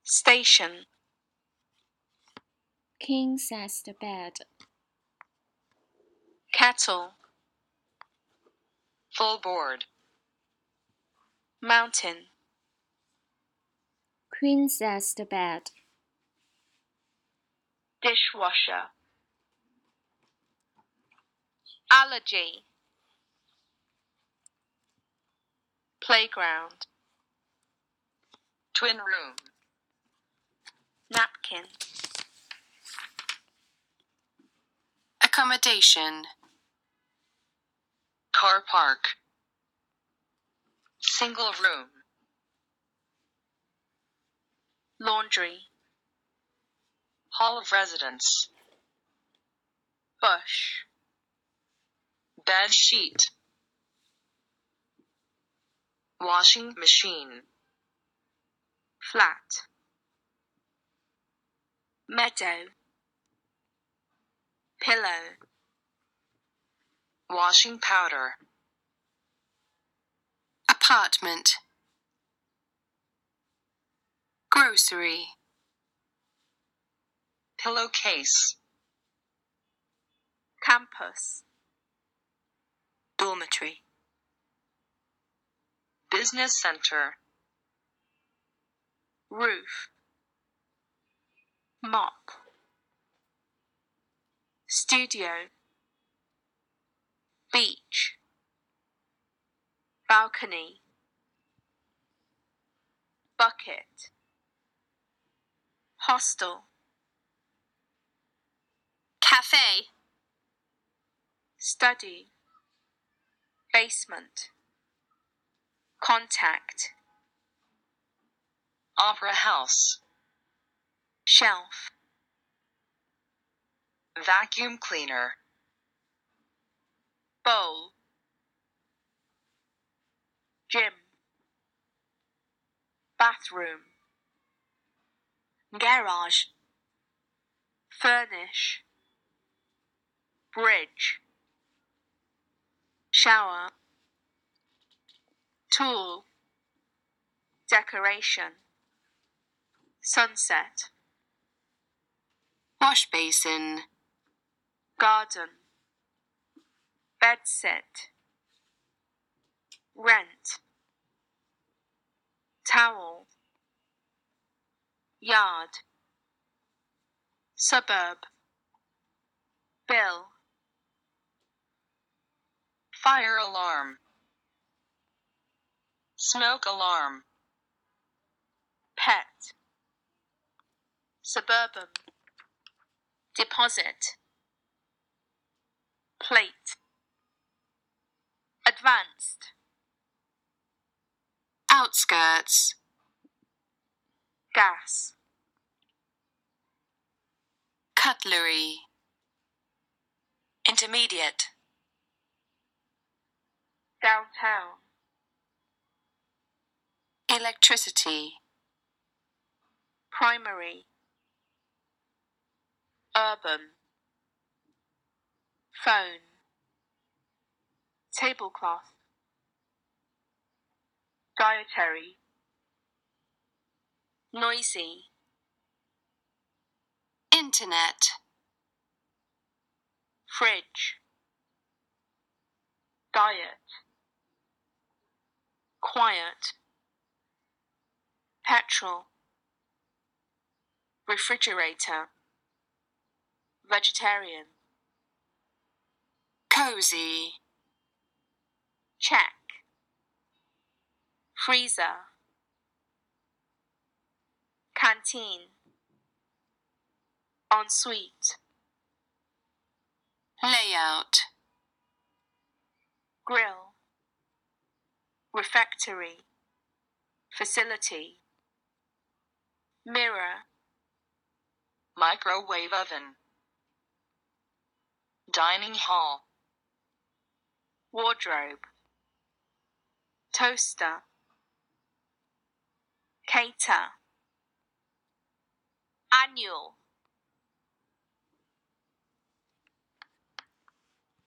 Station. King-sized bed. Kettle. Full board. Mountain. Queen-sized bed. Dishwasher. Allergy. Playground. Twin room. Napkin. Accommodation. Car park. Single room. Laundry. Hall of residence. Bush. Bed sheet. Washing machine. Flat. Meadow. Pillow. Washing powder. Apartment. Grocery. Pillowcase. Campus. Dormitory. Business center. Roof. Mop. Studio. Beach. Balcony. Bucket. Hostel. Cafe. Study. Basement. Contact. Opera house. Shelf. Vacuum cleaner. Bowl. Gym. Bathroom. Garage. Furnish. Bridge. Shower. Tool. Decoration. Sunset. Wash basin. Garden. Bedsit. Rent. Towel. Yard. Suburb. Bill. Fire alarm. Smoke alarm. Pet. Suburban. Deposit. Plate. Advanced. Outskirts. Gas. Cutlery. Intermediate. Downtown. Electricity. Primary. Urban. Phone. Tablecloth. Dietary. Noisy. Internet. Fridge. Diet. Quiet. Petrol. Refrigerator. Vegetarian. Cozy. Check. Freezer. Canteen. Ensuite. Layout. Grill. Refectory. Facility. Mirror. Microwave oven. Dining hall. Wardrobe. Toaster. Cater. Annual.